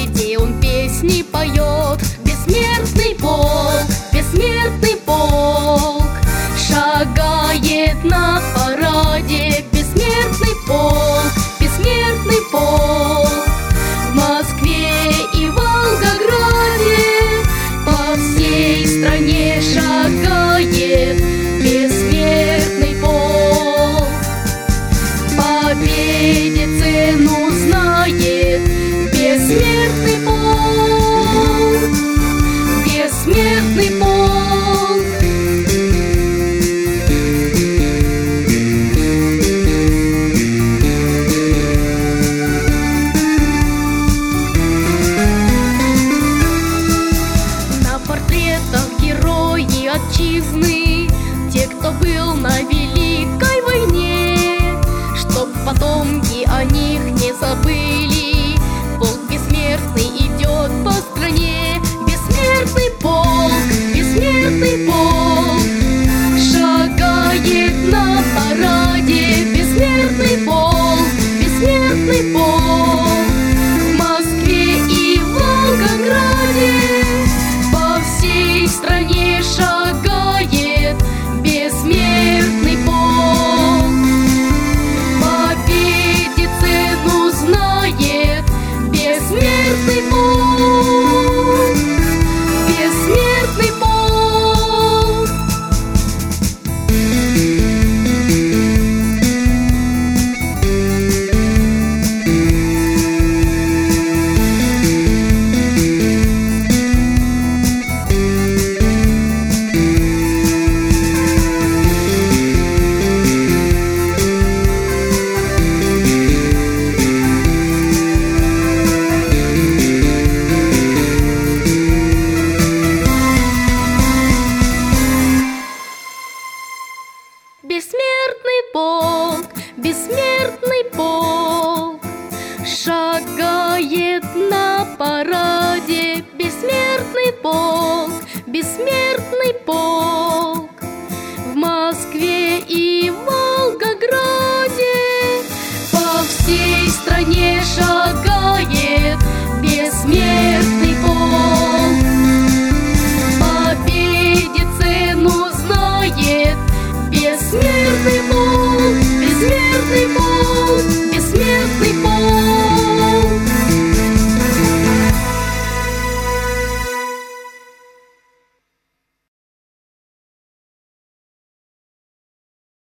победе он песни поет. Бессмертный полк шагает на параде. Бессмертный полк в Москве и Волгограде, по всей стране шагает бессмертный полк. Победе цену знает бессмертный полк, бессмертный полк. Герои отчизны, те, кто был на Великой войне, чтоб потомки о них не забыли. Полк бессмертный идет по стране. Бессмертный полк шагает на параде. Бессмертный полк в Москве и Волгограде, по всей стране шагает бессмертный полк. Победе цену знает бессмертный полк, бессмертный полк. Бессмертный полк шагает на параде.